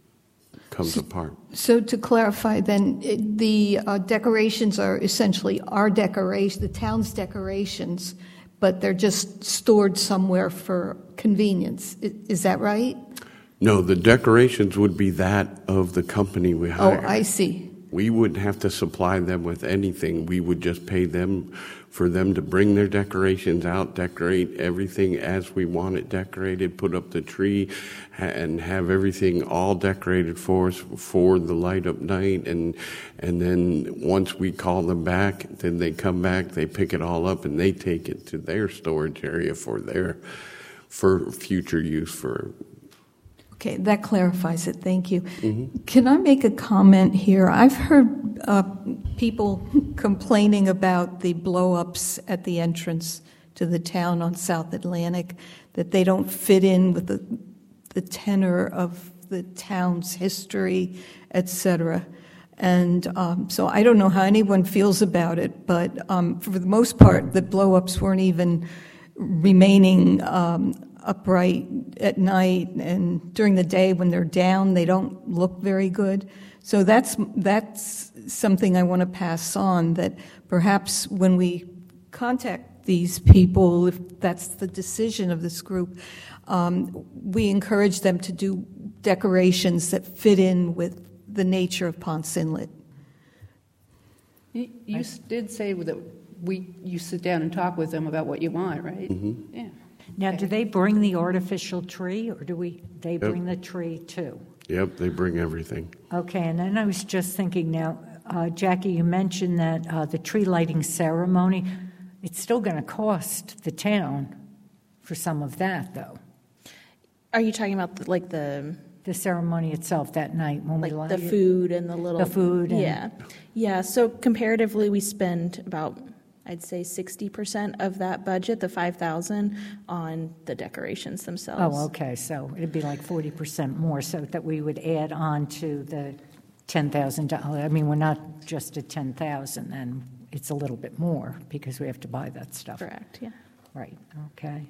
comes so, apart. So to clarify then, it, the uh, decorations are essentially our decorations, the town's decorations, but they're just stored somewhere for convenience. Is, is that right? No, the decorations would be that of the company we hire. Oh, I see. We wouldn't have to supply them with anything. We would just pay them for them to bring their decorations out, decorate everything as we want it decorated, put up the tree, and have everything all decorated for us for the light up night. And and then once we call them back, then they come back, they pick it all up, and they take it to their storage area for their for future use for. Okay, that clarifies it. Thank you. Mm-hmm. Can I make a comment here? I've heard uh, people complaining about the blow-ups at the entrance to the town on South Atlantic, that they don't fit in with the, the tenor of the town's history, et cetera. And um, so I don't know how anyone feels about it, but um, for the most part, the blow-ups weren't even remaining um, upright at night, and during the day when they're down, they don't look very good. So that's that's something I want to pass on, that perhaps when we contact these people, if that's the decision of this group, um, we encourage them to do decorations that fit in with the nature of Ponce Inlet. You, you did say that we you sit down and talk with them about what you want, right? Mm-hmm. Yeah. Now, do they bring the artificial tree, or do we? They bring Yep. the tree too? Yep, they bring everything. Okay, and then I was just thinking now, uh, Jackie, you mentioned that uh, the tree lighting ceremony, it's still going to cost the town for some of that, though. Are you talking about the, like the The ceremony itself that night when we like light the it? food and the little The food and- yeah, yeah. So comparatively, we spend about I'd say sixty percent of that budget, the five thousand, on the decorations themselves. Oh, okay, so it'd be like forty percent more, so that we would add on to the ten thousand dollars. I mean, we're not just at ten thousand, then it's a little bit more because we have to buy that stuff. Correct, yeah. Right, okay.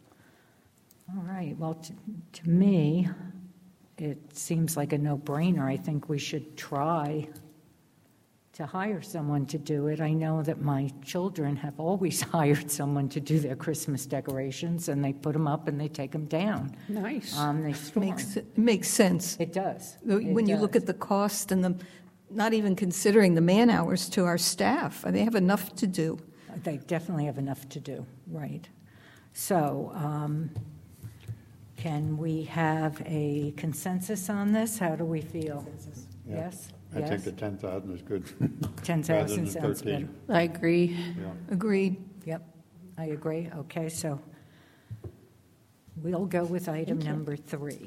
All right, well, to, to me, it seems like a no-brainer. I think we should try to hire someone to do it. I know that my children have always hired someone to do their Christmas decorations, and they put them up and they take them down. Nice. Um, they store 'em. Makes it makes sense. It does. When It you look does. at the cost and the, not even considering the man hours to our staff, they have enough to do. They definitely have enough to do, right. So um, can we have a consensus on this? How do we feel? Yeah. Yes? I Yes? think the ten thousand is good. ten rather thousand than sounds better. thirteen. I agree. Yeah. Agreed. Yep, I agree. Okay, so we'll go with item Thank you. number three.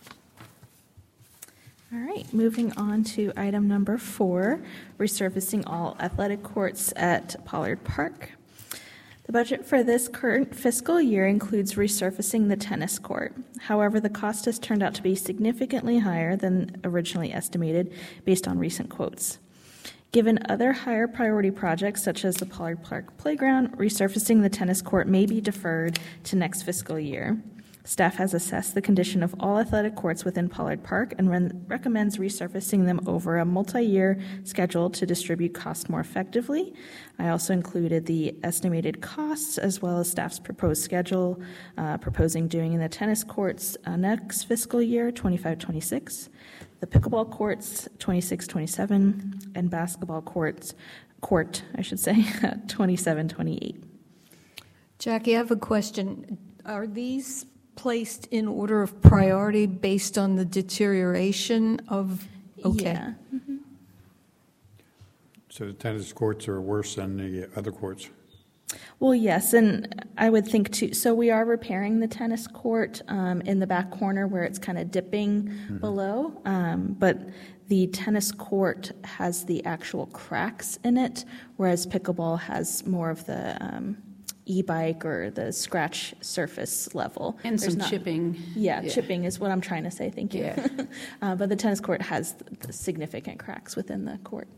All right, moving on to item number four, resurfacing all athletic courts at Pollard Park. The budget for this current fiscal year includes resurfacing the tennis court. However, the cost has turned out to be significantly higher than originally estimated based on recent quotes. Given other higher priority projects such as the Pollard Park Playground, resurfacing the tennis court may be deferred to next fiscal year. Staff has assessed the condition of all athletic courts within Pollard Park and re- recommends resurfacing them over a multi-year schedule to distribute costs more effectively. I also included the estimated costs as well as staff's proposed schedule, uh, proposing doing in the tennis courts uh, next fiscal year, twenty-five twenty-six, the pickleball courts, twenty-six twenty-seven, and basketball courts, court, I should say, twenty-seven twenty-eight. Jackie, I have a question. Are these placed in order of priority based on the deterioration of, okay. Yeah. Mhm. So the tennis courts are worse than the other courts? Well, yes, and I would think too. So we are repairing the tennis court um, in the back corner where it's kind of dipping Mm-hmm. below, um, but the tennis court has the actual cracks in it, whereas pickleball has more of the um, e-bike or the scratch surface level. And There's some not- chipping. Yeah, chipping is what I'm trying to say. Thank you. Yeah. uh, but the tennis court has the significant cracks within the court.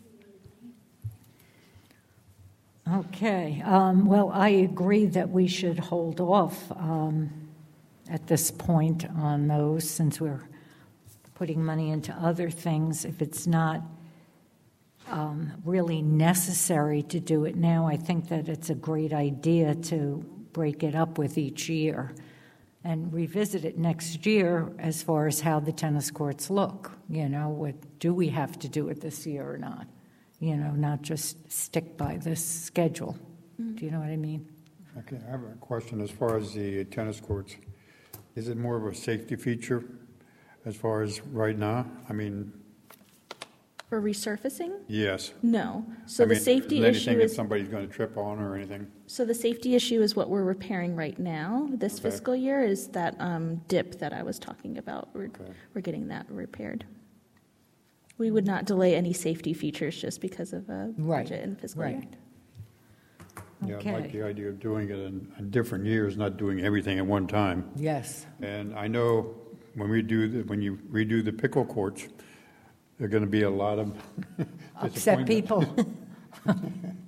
Okay, um, well, I agree that we should hold off um, at this point on those since we're putting money into other things. If it's not um, really necessary to do it now, I think that it's a great idea to break it up with each year and revisit it next year as far as how the tennis courts look. You know, what, do we have to do it this year or not? You know, not just stick by this schedule. Mm-hmm. Do you know what I mean? Okay, I have a question as far as the tennis courts. Is it more of a safety feature as far as right now? I mean, For resurfacing? yes. No. So I the mean, safety is issue anything that is somebody's going to trip on or anything? so the safety issue is what we're repairing right now. This Okay. fiscal year is that um, dip that I was talking about. We're, Okay. we're getting that repaired. We would not delay any safety features just because of a Right, budget and fiscal year. right. Yeah, I like Okay. the idea of doing it in, in different years, not doing everything at one time. Yes. And I know when we do, the, when you redo the pickle courts, there are going to be a lot of Upset disappointment. people.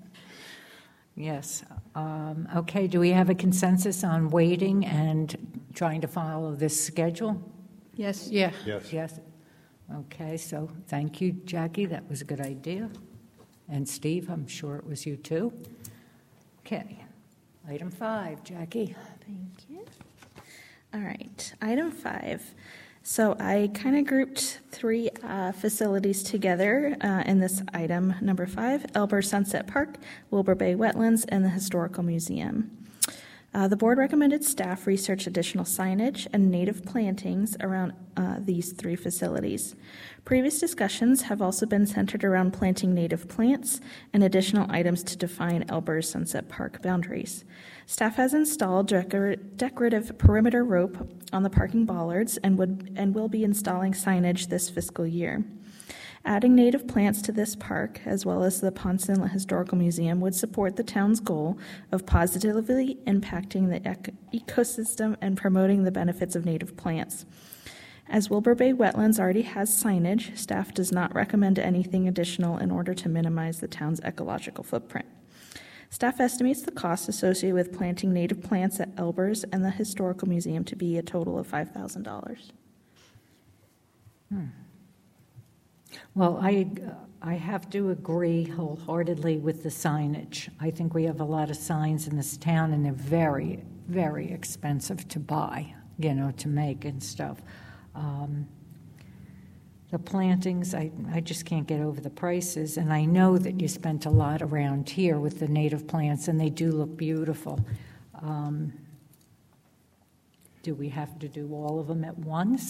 Yes. Um, Okay, do we have a consensus on waiting and trying to follow this schedule? Yes. Yeah. Yes. Yes. Okay, so thank you, Jackie. That was a good idea. And Steve, I'm sure it was you too. Okay, item five, Jackie. Thank you. All right, item five. So I kind of grouped three uh, facilities together uh, in this item number five: Elber Sunset Park, Wilbur Bay Wetlands, and the Historical Museum. Uh, the board recommended staff research additional signage and native plantings around uh, these three facilities. Previous discussions have also been centered around planting native plants and additional items to define Elber Sunset Park boundaries. Staff has installed decor- decorative perimeter rope on the parking bollards and would and will be installing signage this fiscal year. Adding native plants to this park, as well as the Ponce Inlet Historical Museum, would support the town's goal of positively impacting the ec- ecosystem and promoting the benefits of native plants. As Wilbur Bay Wetlands already has signage, staff does not recommend anything additional in order to minimize the town's ecological footprint. Staff estimates the cost associated with planting native plants at Elbers and the Historical Museum to be a total of five thousand dollars. Hmm. Well, I, I have to agree wholeheartedly with the signage. I think we have a lot of signs in this town, and they're very, very expensive to buy, you know, to make and stuff. Um, the plantings, I, I just can't get over the prices, and I know that you spent a lot around here with the native plants, and they do look beautiful. Um, do we have to do all of them at once?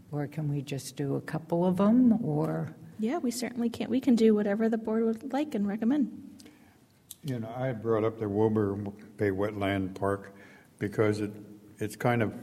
Or can we just do a couple of them, or? Yeah, we certainly can. We can do whatever the board would like and recommend. You know, I had brought up the Wilbur Bay Wetland Park because it, it's kind of,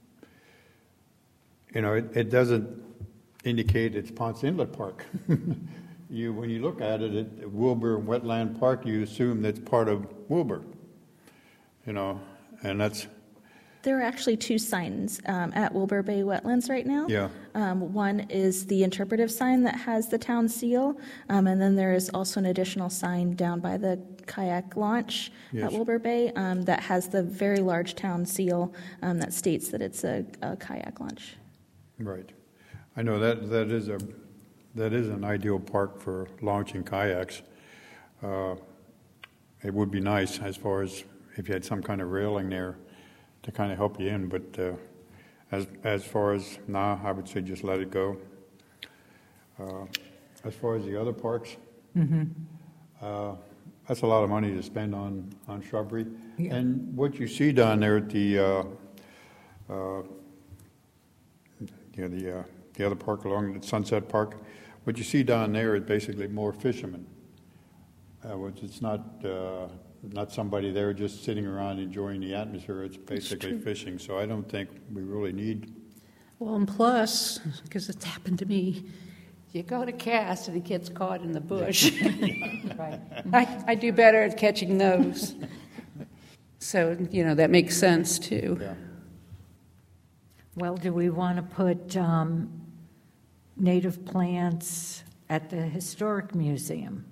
you know, it, it doesn't indicate it's Ponce Inlet Park. You, when you look at it, at Wilbur Wetland Park, you assume that's part of Wilbur, you know, and that's... There are actually two signs um, at Wilbur Bay Wetlands right now. Yeah. Um, one is the interpretive sign that has the town seal, um, and then there is also an additional sign down by the kayak launch Yes. at Wilbur Bay um, that has the very large town seal um, that states that it's a, a kayak launch. Right. I know that that is a that is an ideal park for launching kayaks. Uh, it would be nice as far as if you had some kind of railing there to kind of help you in, but uh, as as far as nah, I would say just let it go. Uh, as far as the other parks, Mm-hmm. uh, that's a lot of money to spend on on shrubbery. Yeah. And what you see down there at the uh, uh, you know, the uh, the other park along the Sunset Park, what you see down there is basically more fishermen. Uh, which it's not uh, not somebody there just sitting around enjoying the atmosphere. It's basically fishing. So I don't think we really need. Well, and plus, because it's happened to me, you go to cast and it gets caught in the bush. Right. I, I do better at catching those. So, you know, that makes sense too. Yeah. Well, do we want to put um, native plants at the Historic Museum?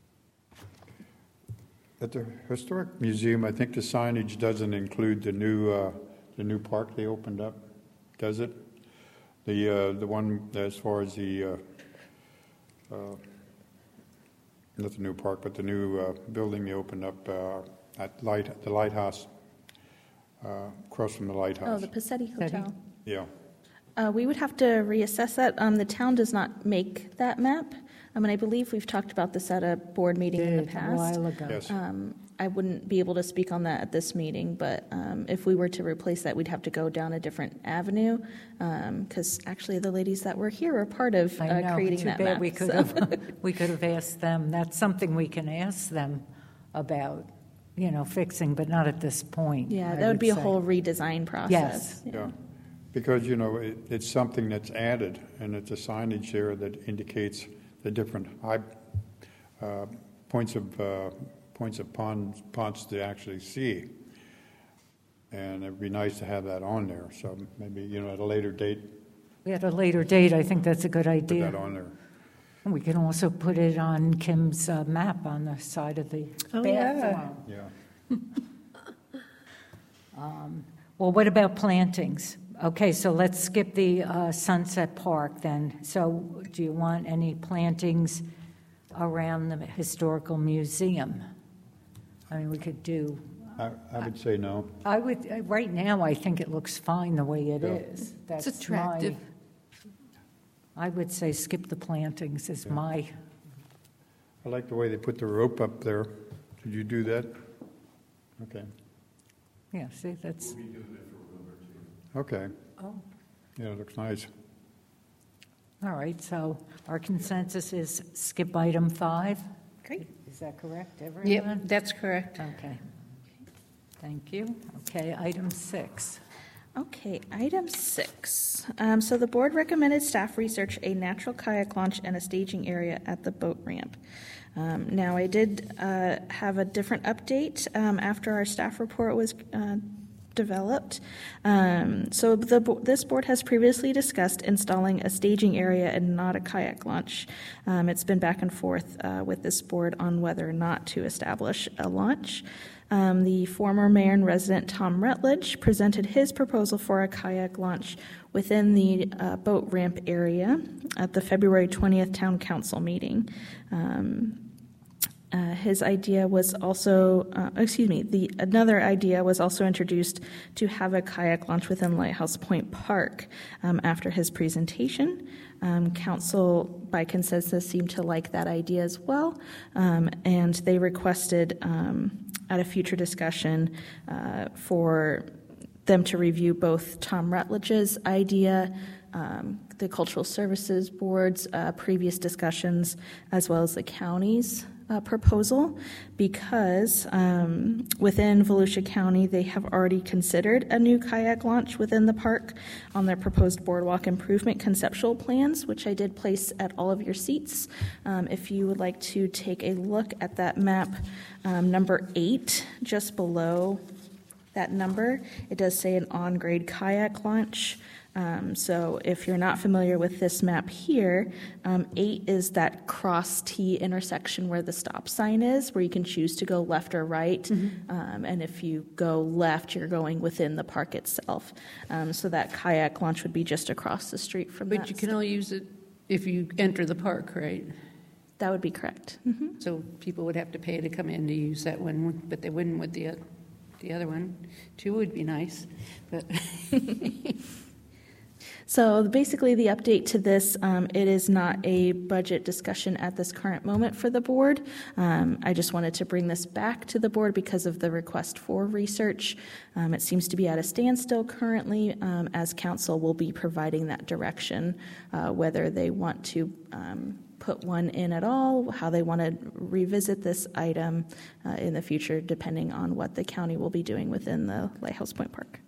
At the Historic Museum, I think the signage doesn't include the new uh, the new park they opened up, does it? The uh, the one as far as the uh, uh, not the new park, but the new uh, building they opened up uh, at light the lighthouse, uh, across from the lighthouse. Oh, the Pacetti Hotel. Yeah. Uh, we would have to reassess that. Um, the town does not make that map. I mean, I believe we've talked about this at a board meeting in the Did past. a while ago. Yes. Um, I wouldn't be able to speak on that at this meeting, but um, if we were to replace that, we'd have to go down a different avenue, because actually the ladies that were here are part of I uh, know, creating too that bad map. we could so. have, we could have asked them. That's something we can ask them about, you know, fixing, but not at this point. Yeah, I that would be a say. whole redesign process. Yes. Yeah. Yeah, because, you know, it, it's something that's added, and it's a signage there that indicates the different high uh, points of uh, points of ponds, ponds to actually see. And it'd be nice to have that on there, so maybe, you know, at a later date, At a later date, I think that's a good put idea. that on there. And we can also put it on Kim's uh, map on the side of the Oh, yeah. bathroom. Yeah. Well, what about plantings? Okay, so let's skip the uh, Sunset Park then. So do you want any plantings around the Historical Museum? I mean, we could do, I, I would say no. I would, uh, right now, I think it looks fine the way it Yeah. is. That's It's attractive. my- I would say skip the plantings is my, I like the way they put the rope up there. Did you do that? Okay. yeah, see, that's, Okay. oh, Yeah, it looks nice. all right, so our consensus is skip item five? Great. Is that correct, everyone? Yep, that's correct. Okay. Thank you. Okay, item six. Okay, item six. Um, so the board recommended staff research a natural kayak launch and a staging area at the boat ramp. Um, now, I did uh, have a different update um, after our staff report was uh, developed. Um, so the, this board has previously discussed installing a staging area and not a kayak launch. Um, it's been back and forth uh, with this board on whether or not to establish a launch. Um, the former mayor and resident Tom Rutledge presented his proposal for a kayak launch within the uh, boat ramp area at the February twentieth town council meeting. Um, Uh, his idea was also, uh, excuse me, the another idea was also introduced to have a kayak launch within Lighthouse Point Park um, after his presentation. Um, council, by consensus, seemed to like that idea as well, um, and they requested um, at a future discussion uh, for them to review both Tom Rutledge's idea um, the Cultural Services Board's uh, previous discussions, as well as the county's uh, proposal, because um, within Volusia County, they have already considered a new kayak launch within the park on their proposed boardwalk improvement conceptual plans, which I did place at all of your seats. Um, if you would like to take a look at that map, um, number eight, just below that number, it does say an on-grade kayak launch. Um, so if you're not familiar with this map here, um, eight is that cross T intersection where the stop sign is, where you can choose to go left or right. Mm-hmm. Um, and if you go left, you're going within the park itself. Um, so that kayak launch would be just across the street from that. But you can only use it if you enter the park, right? That would be correct. Mm-hmm. So people would have to pay to come in to use that one, but they wouldn't with the, the other one. Two would be nice, but... So basically the update to this, um, it is not a budget discussion at this current moment for the board. Um, I just wanted to bring this back to the board because of the request for research. Um, it seems to be at a standstill currently, um, as council will be providing that direction, uh, whether they want to um, put one in at all, how they want to revisit this item uh, in the future, depending on what the county will be doing within the Lighthouse Point Park.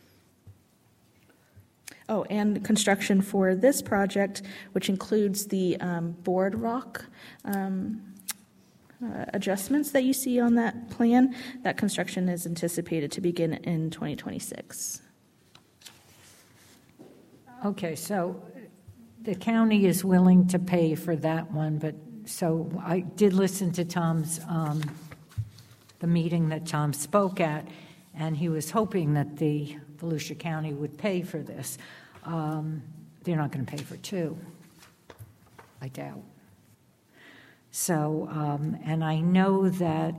Oh, and construction for this project, which includes the um, boardwalk um, uh, adjustments that you see on that plan, that construction is anticipated to begin in twenty twenty-six. Okay, so the county is willing to pay for that one, but so I did listen to Tom's, um, the meeting that Tom spoke at, and he was hoping that the Volusia County would pay for this. Um, they're not going to pay for two, I doubt. So, um, and I know that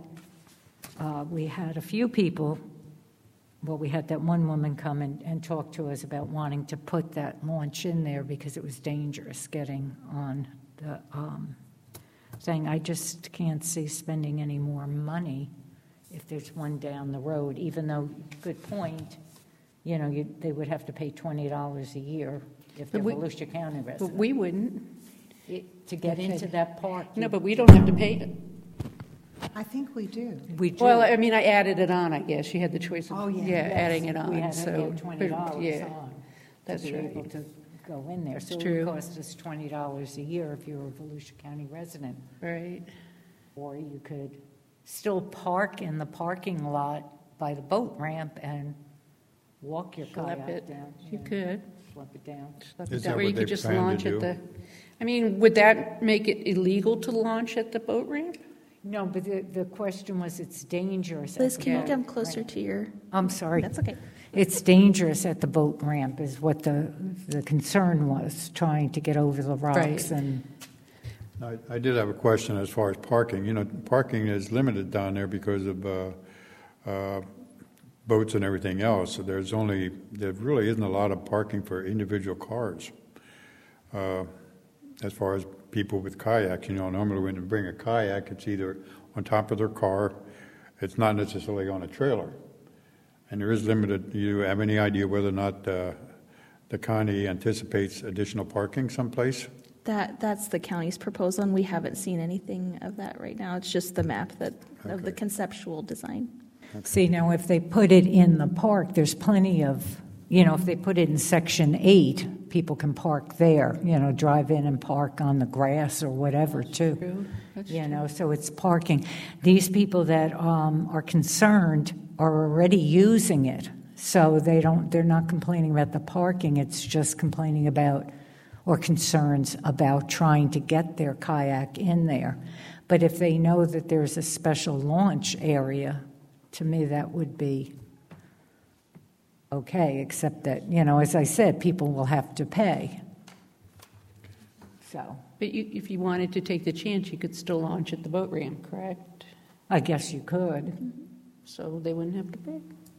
uh, we had a few people, well, we had that one woman come and, and talk to us about wanting to put that launch in there because it was dangerous getting on the, um, saying, I just can't see spending any more money if there's one down the road, even though, good point, you know, you, they would have to pay twenty dollars a year if they're we, Volusia County residents. But we wouldn't. It, to get into that park. No, but we don't have to pay it. I think we do. We do. Well, I mean, I added it on, I guess. You had the choice of Oh, yeah. yeah, Yes, adding it on. We had so, to pay twenty dollars yeah, on that's to be right. able to go in there. So It's it true. would cost us twenty dollars a year if you're a Volusia County resident. Right. Or you could still park in the parking lot by the boat ramp and walk your Schlep kayak it. down. You know, could. Schlep it down. Schlep Is it down. that Or you what could they just plan to launch do? at the. I mean, would that make it illegal to launch at the boat ramp? No, but the, the question was it's dangerous. Liz, at the can you boat come closer ramp. to your... I'm sorry. That's okay. It's dangerous at the boat ramp is what the, the concern was, trying to get over the rocks. Right. And I, I did have a question as far as parking. You know, parking is limited down there because of uh, uh, boats and everything else. So there's only, there really isn't a lot of parking for individual cars. Uh, as far as people with kayaks, you know, normally when you bring a kayak, it's either on top of their car, it's not necessarily on a trailer. And there is limited, do you have any idea whether or not uh, the county anticipates additional parking someplace? That that's the county's proposal, and we haven't seen anything of that right now. It's just the map that of the Okay. conceptual design. see, now if they put it in the park, there's plenty of, you know, if they put it in section eight, people can park there, you know, drive in and park on the grass or whatever, too. True. That's You true. know, so it's parking. These people that um, are concerned are already using it, so they don't, they're not complaining about the parking, it's just complaining about, or concerns about trying to get their kayak in there. But if they know that there's a special launch area, to me that would be okay, except that, you know, as I said, people will have to pay. So, But you, if you wanted to take the chance, you could still launch at the boat ramp, correct? I guess you could. So they wouldn't have to pay.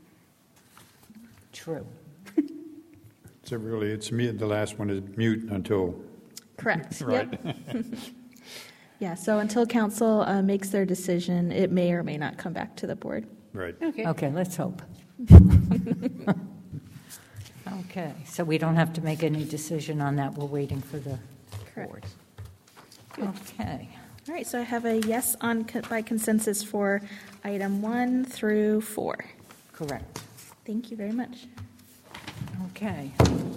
True. So really, it's me, the last one is mute until, Correct. right? Yep. Yeah, so until council uh, makes their decision, it may or may not come back to the board. Right. Okay. Okay, let's hope. Okay, so we don't have to make any decision on that. We're waiting for the Correct. board. Okay. All right, so I have a yes on co- by consensus for item one through four. Correct. Thank you very much. Okay.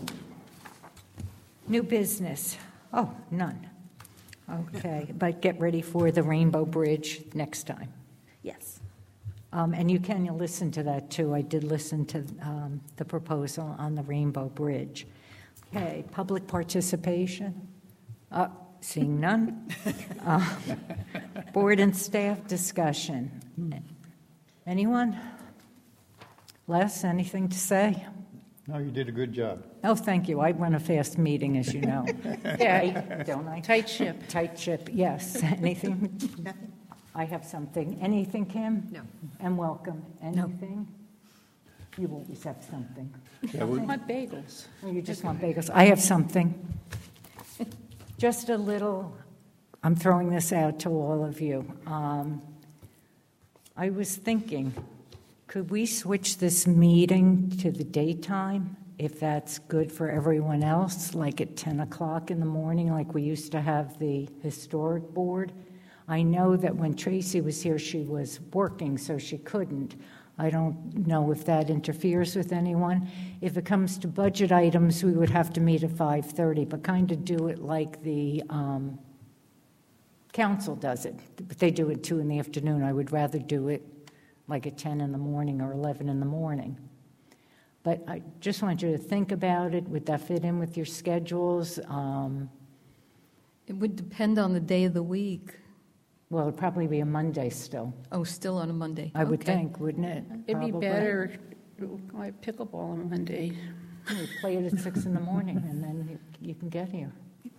New business. Oh, none. Okay, but get ready for the Rainbow Bridge next time. Yes. Um, and you can listen to that too. I did listen to um, the proposal on the Rainbow Bridge. Okay, public participation. Uh, seeing none. Uh, board and staff discussion. Anyone? Les, anything to say? No, you did a good job. Oh, thank you. I run a fast meeting, as you know. Yeah, Don't I? tight ship. Tight ship, yes. Anything? Nothing. I have something. Anything, Kim? No. And welcome. Anything? You always have something. I want bagels. Oh, you just want bagels. I have something. Just a little, I'm throwing this out to all of you. Um, I was thinking, could we switch this meeting to the daytime, if that's good for everyone else, like at ten o'clock in the morning, like we used to have the historic board? I know that when Tracy was here, she was working, so she couldn't. I don't know if that interferes with anyone. If it comes to budget items, we would have to meet at five thirty, but kind of do it like the um, council does it. But they do it two in the afternoon. I would rather do it like at ten in the morning or eleven in the morning. But I just want you to think about it. Would that fit in with your schedules? Um, It would depend on the day of the week. well, it'd probably be a Monday still, Oh, still on a Monday. I would Okay. think, wouldn't it? It'd be Probably. better, I have pickleball on Monday. We play it at six in the morning, and then you, you can get here.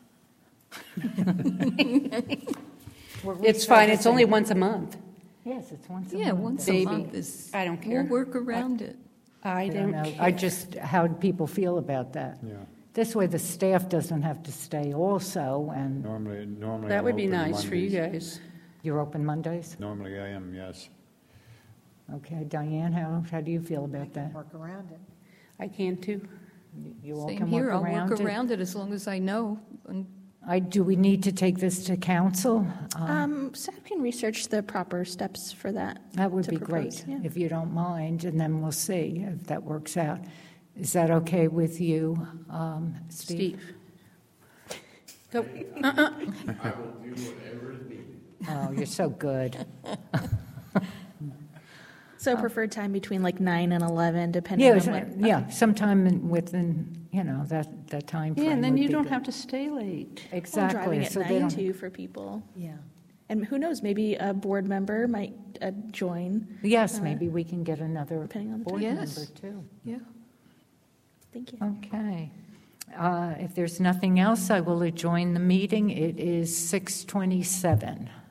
We're It's fine, it's only resurfacing. once a month. Yes, it's once a Yeah, month. once Baby. a month is. I don't care. We'll work around it. I I don't don't know. care. I just, how do people feel about that? Yeah. This way the staff doesn't have to stay also, and Normally, normally. That I'm would be open nice for you Mondays. guys. you're open Mondays? Normally I am, yes. Okay, Diane, how, how do you feel about that? Work around it. I can too. You all Same can here, work I'll around work it? around it as long as I know. And I, do we need to take this to council? Um, Um, staff can research the proper steps for that. That would to be propose, great, yeah. if you don't mind, and then we'll see if that works out. Is that okay with you, um, Steve? Steve. Go, I uh-uh. will do whatever is needed. Oh, you're so good. So preferred time between like nine and eleven, depending Yeah, on is- what. yeah, sometime in- within, you know, that, that time frame. Yeah, and then would you be don't good. have to stay late. Well, Exactly. driving at so they night don't- too for people. Yeah. And who knows, maybe a board member might uh, join. Yes, uh, maybe we can get another depending on the board time. member, Yes. too. yeah. Thank you. Okay. Uh, If there's nothing else, I will adjourn the meeting. It is six twenty-seven.